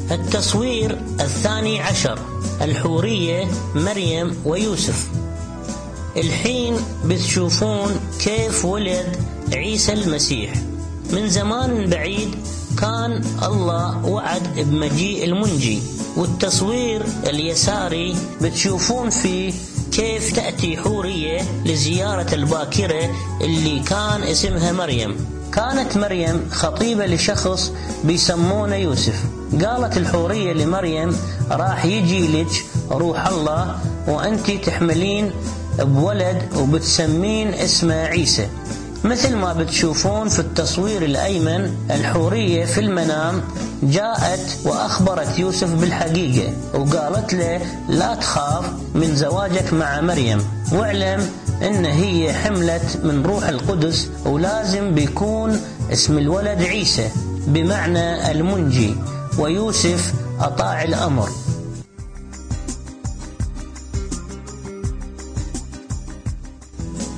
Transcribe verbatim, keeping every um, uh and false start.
التصوير الثاني عشر، الحورية مريم ويوسف. الحين بتشوفون كيف ولد عيسى المسيح. من زمان بعيد كان الله وعد بمجيء المنجي، والتصوير اليساري بتشوفون فيه كيف تأتي حورية لزيارة الباكرة اللي كان اسمها مريم. كانت مريم خطيبة لشخص بيسمونه يوسف. قالت الحورية لمريم راح يجي لك روح الله وأنت تحملين بولد وبتسمين اسمه عيسى. مثل ما بتشوفون في التصوير الأيمن، الحورية في المنام جاءت وأخبرت يوسف بالحقيقة وقالت له لا تخاف من زواجك مع مريم، واعلم إن هي حملت من روح القدس ولازم بيكون اسم الولد عيسى بمعنى المنجي. ويوسف أطاع الأمر